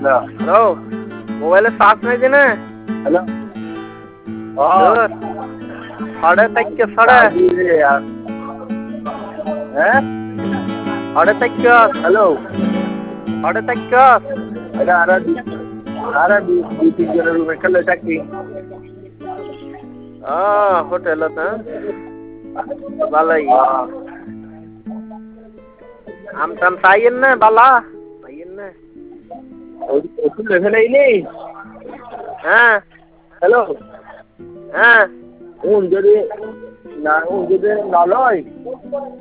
hello মোবাইলে charge নাই দিনে হ্যালো সাড়ে চারটে সাড়ে হ্যাঁ সাড়ে চারটে হ্যালো সাড়ে চারটে এটা আরে দুই তিন জনের রুমে খেলে থাকি হোটেলত ভালোই আম টাম চাইয়েন না বালা চাইয়েন না ওষুধ লেখে নেই হ্যাঁ হ্যালো হ্যাঁ যদি না লয়